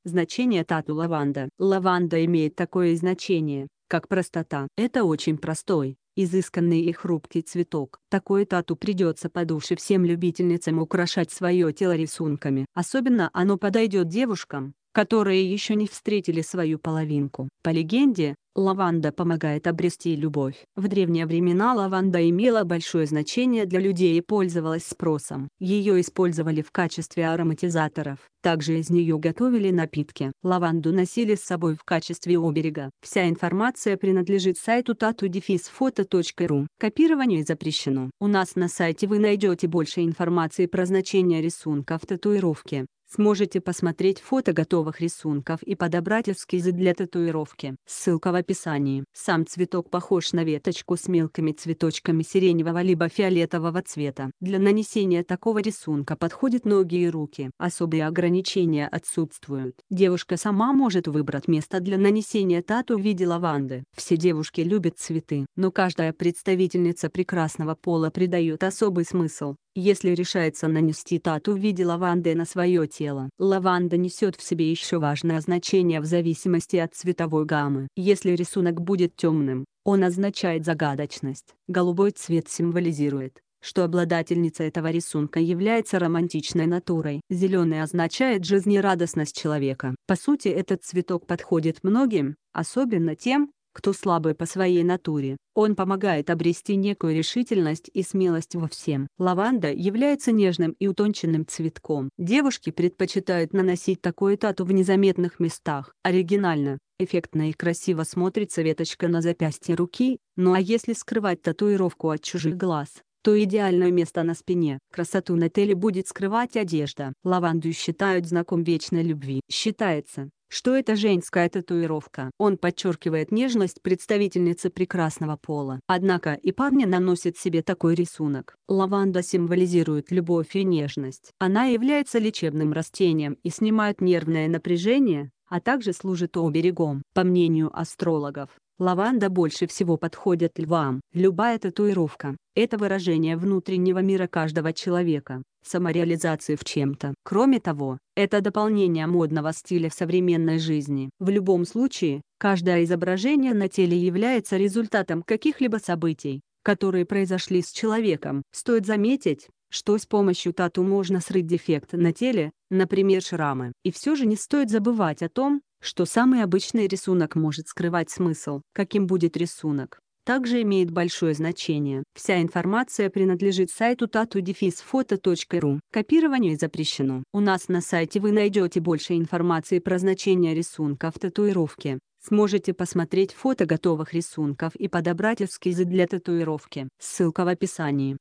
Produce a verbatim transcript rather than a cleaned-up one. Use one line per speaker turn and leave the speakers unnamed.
Значение тату лаванда. Лаванда имеет такое значение, как простота. Это очень простой, изысканный и хрупкий цветок. Такое тату придется по душе всем любительницам украшать свое тело рисунками. Особенно оно подойдет девушкам, которые еще не встретили свою половинку. По легенде, лаванда помогает обрести любовь. В древние времена лаванда имела большое значение для людей и пользовалась спросом. Ее использовали в качестве ароматизаторов. Также из нее готовили напитки. Лаванду носили с собой в качестве оберега. Вся информация принадлежит сайту тату фото точка ру. Копирование запрещено. У нас на сайте вы найдете больше информации про значение рисунков татуировки. Сможете посмотреть фото готовых рисунков и подобрать эскизы для татуировки. Ссылка в описании. Сам цветок похож на веточку с мелкими цветочками сиреневого либо фиолетового цвета. Для нанесения такого рисунка подходят ноги и руки. Особые ограничения отсутствуют. Девушка сама может выбрать место для нанесения тату в виде лаванды. Все девушки любят цветы, но каждая представительница прекрасного пола придает особый смысл, если решается нанести тату в виде лаванды на свое тело. Лаванда несет в себе еще важное значение в зависимости от цветовой гаммы. Если рисунок будет темным, он означает загадочность. Голубой цвет символизирует, что обладательница этого рисунка является романтичной натурой. Зеленый означает жизнерадостность человека. По сути, этот цветок подходит многим, особенно тем, кто слабый по своей натуре. Он помогает обрести некую решительность и смелость во всем. Лаванда является нежным и утонченным цветком. Девушки предпочитают наносить такое тату в незаметных местах. Оригинально, эффектно и красиво смотрится веточка на запястье руки, ну а если скрывать татуировку от чужих глаз, то идеальное место на спине. Красоту на теле будет скрывать одежда. Лаванду считают знаком вечной любви. Считается, что это женская татуировка. Он подчеркивает нежность представительницы прекрасного пола. Однако и парни наносят себе такой рисунок. Лаванда символизирует любовь и нежность. Она является лечебным растением и снимает нервное напряжение, а также служит оберегом. По мнению астрологов, лаванда больше всего подходит львам. Любая татуировка – это выражение внутреннего мира каждого человека, самореализации в чем-то. Кроме того, это дополнение модного стиля в современной жизни. В любом случае, каждое изображение на теле является результатом каких-либо событий, которые произошли с человеком. Стоит заметить, что с помощью тату можно скрыть дефект на теле, например шрамы. И все же не стоит забывать о том, что самый обычный рисунок может скрывать смысл. Каким будет рисунок, также имеет большое значение. Вся информация принадлежит сайту тату фото точка ру. Копирование запрещено. У нас на сайте вы найдете больше информации про значение рисунков татуировки. Сможете посмотреть фото готовых рисунков и подобрать эскизы для татуировки. Ссылка в описании.